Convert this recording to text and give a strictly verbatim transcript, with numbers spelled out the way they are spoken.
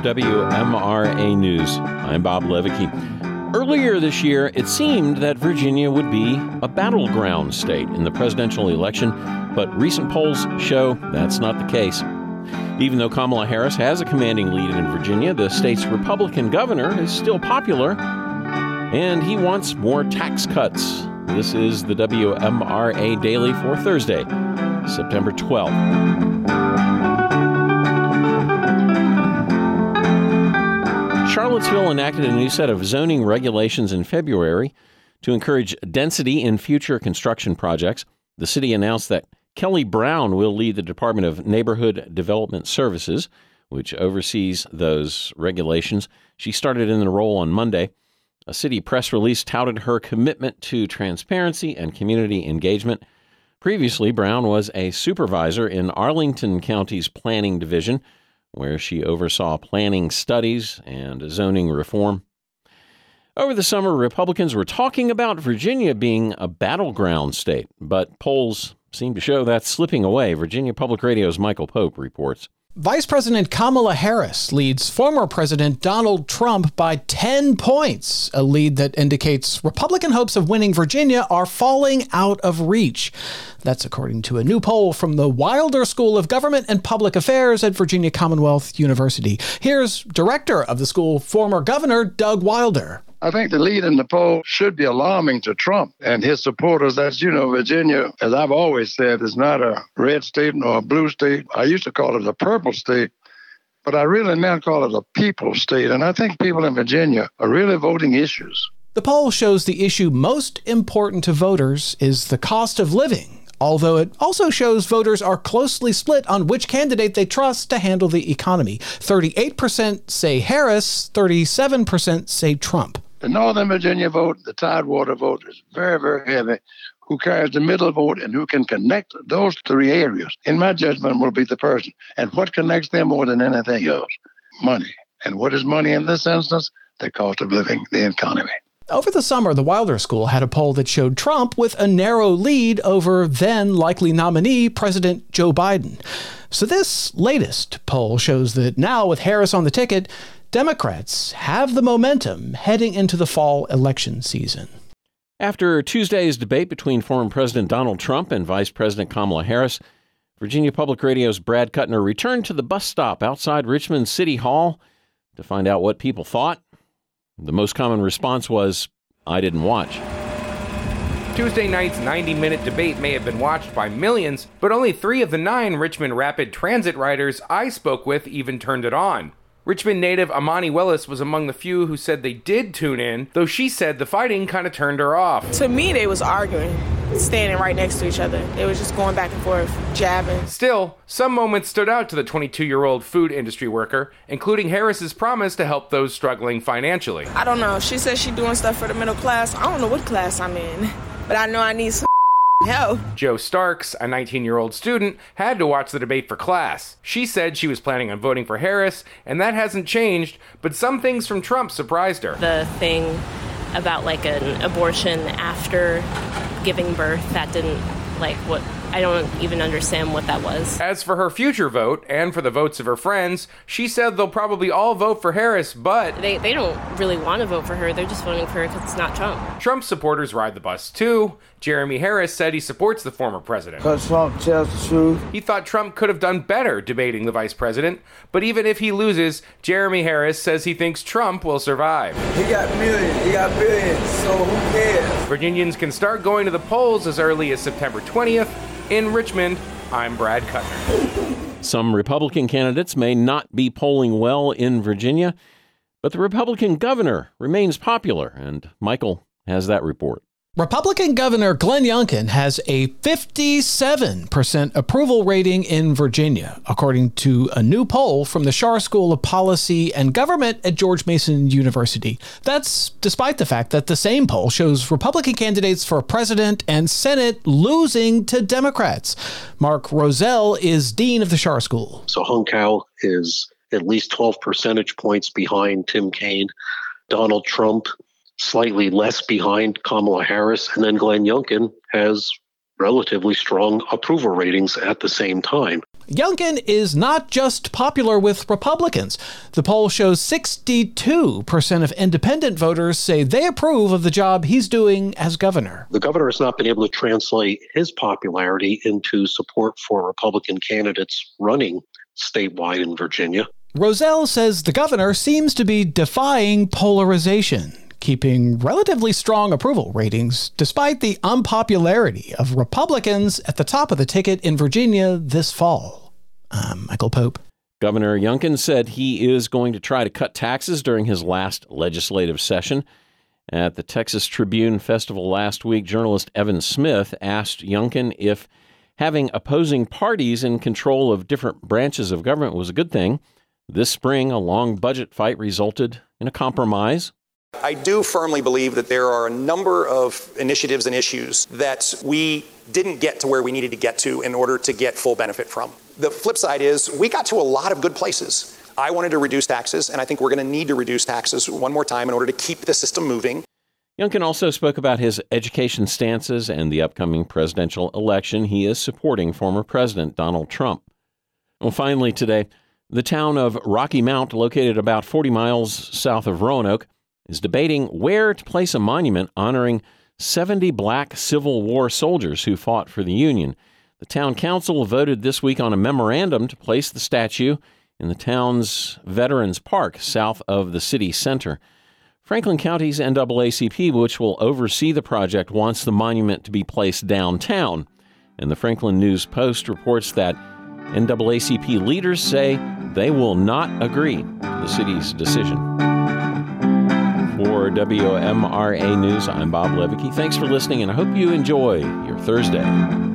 W M R A News. I'm Bob Levicki. Earlier this year, it seemed that Virginia would be a battleground state in the presidential election, but recent polls show that's not the case. Even though Kamala Harris has a commanding lead in Virginia, the state's Republican governor is still popular, and he wants more tax cuts. This is the W M R A Daily for Thursday, September twelfth. Charlottesville enacted a new set of zoning regulations in February to encourage density in future construction projects. The city announced that Kelly Brown will lead the Department of Neighborhood Development Services, which oversees those regulations. She started in the role on Monday. A city press release touted her commitment to transparency and community engagement. Previously, Brown was a supervisor in Arlington County's Planning Division, where she oversaw planning studies and zoning reform. Over the summer, Republicans were talking about Virginia being a battleground state, but polls seem to show that's slipping away. Virginia Public Radio's Michael Pope reports. Vice President Kamala Harris leads former President Donald Trump by ten points, a lead that indicates Republican hopes of winning Virginia are falling out of reach. That's according to a new poll from the Wilder School of Government and Public Affairs at Virginia Commonwealth University. Here's director of the school, former Governor Doug Wilder. I think the lead in the poll should be alarming to Trump and his supporters. As you know, Virginia, as I've always said, is not a red state nor a blue state. I used to call it a purple state, but I really now call it a people state. And I think people in Virginia are really voting issues. The poll shows the issue most important to voters is the cost of living, although it also shows voters are closely split on which candidate they trust to handle the economy. thirty-eight percent say Harris, thirty-seven percent say Trump. The Northern Virginia vote, the Tidewater vote, is very, very heavy. Who carries the middle vote and who can connect those three areas, in my judgment, will be the person. And what connects them more than anything else? Money. And what is money in this instance? The cost of living, the economy. Over the summer, the Wilder School had a poll that showed Trump with a narrow lead over then likely nominee President Joe Biden. So this latest poll shows that now with Harris on the ticket, Democrats have the momentum heading into the fall election season. After Tuesday's debate between former President Donald Trump and Vice President Kamala Harris, Virginia Public Radio's Brad Kuttner returned to the bus stop outside Richmond City Hall to find out what people thought. The most common response was, "I didn't watch." Tuesday night's ninety-minute debate may have been watched by millions, but only three of the nine Richmond Rapid Transit riders I spoke with even turned it on. Richmond native Amani Willis was among the few who said they did tune in, though she said the fighting kind of turned her off. To me, they was arguing, standing right next to each other. They was just going back and forth, jabbing. Still, some moments stood out to the twenty-two-year-old food industry worker, including Harris's promise to help those struggling financially. I don't know. She says she's doing stuff for the middle class. I don't know what class I'm in, but I know I need some help. Joe Starks, a nineteen-year-old student, had to watch the debate for class. She said she was planning on voting for Harris, and that hasn't changed, but some things from Trump surprised her. The thing about like an abortion after giving birth, that didn't, like, what, I don't even understand what that was. As for her future vote, and for the votes of her friends, she said they'll probably all vote for Harris, but They they don't really want to vote for her. They're just voting for her because it's not Trump. Trump supporters ride the bus too. Jeremy Harris said he supports the former president. Because Trump tells the truth. He thought Trump could have done better debating the vice president, but even if he loses, Jeremy Harris says he thinks Trump will survive. He got millions, he got billions, so who cares? Virginians can start going to the polls as early as September twentieth. In Richmond, I'm Brad Kuttner. Some Republican candidates may not be polling well in Virginia, but the Republican governor remains popular, and Michael has that report. Republican Governor Glenn Youngkin has a fifty-seven percent approval rating in Virginia, according to a new poll from the Schar School of Policy and Government at George Mason University. That's despite the fact that the same poll shows Republican candidates for president and Senate losing to Democrats. Mark Rozelle is dean of the Schar School. So Hung Kao is at least twelve percentage points behind Tim Kaine. Donald Trump slightly less behind Kamala Harris, and then Glenn Youngkin has relatively strong approval ratings at the same time. Youngkin is not just popular with Republicans. The poll shows sixty-two percent of independent voters say they approve of the job he's doing as governor. The governor has not been able to translate his popularity into support for Republican candidates running statewide in Virginia. Roselle says the governor seems to be defying polarization, keeping relatively strong approval ratings despite the unpopularity of Republicans at the top of the ticket in Virginia this fall. I'm Michael Pope. Governor Youngkin said he is going to try to cut taxes during his last legislative session. At the Texas Tribune Festival last week, journalist Evan Smith asked Youngkin if having opposing parties in control of different branches of government was a good thing. This spring, a long budget fight resulted in a compromise. I do firmly believe that there are a number of initiatives and issues that we didn't get to where we needed to get to in order to get full benefit from. The flip side is we got to a lot of good places. I wanted to reduce taxes, and I think we're going to need to reduce taxes one more time in order to keep the system moving. Youngkin also spoke about his education stances and the upcoming presidential election. He is supporting former President Donald Trump. Well, finally today, the town of Rocky Mount, located about forty miles south of Roanoke, is debating where to place a monument honoring seventy black Civil War soldiers who fought for the Union. The town council voted this week on a memorandum to place the statue in the town's Veterans Park south of the city center. Franklin County's N double A C P, which will oversee the project, wants the monument to be placed downtown. And the Franklin News-Post reports that N double A C P leaders say they will not agree to the city's decision. For W O M R A News, I'm Bob Levicki. Thanks for listening, and I hope you enjoy your Thursday.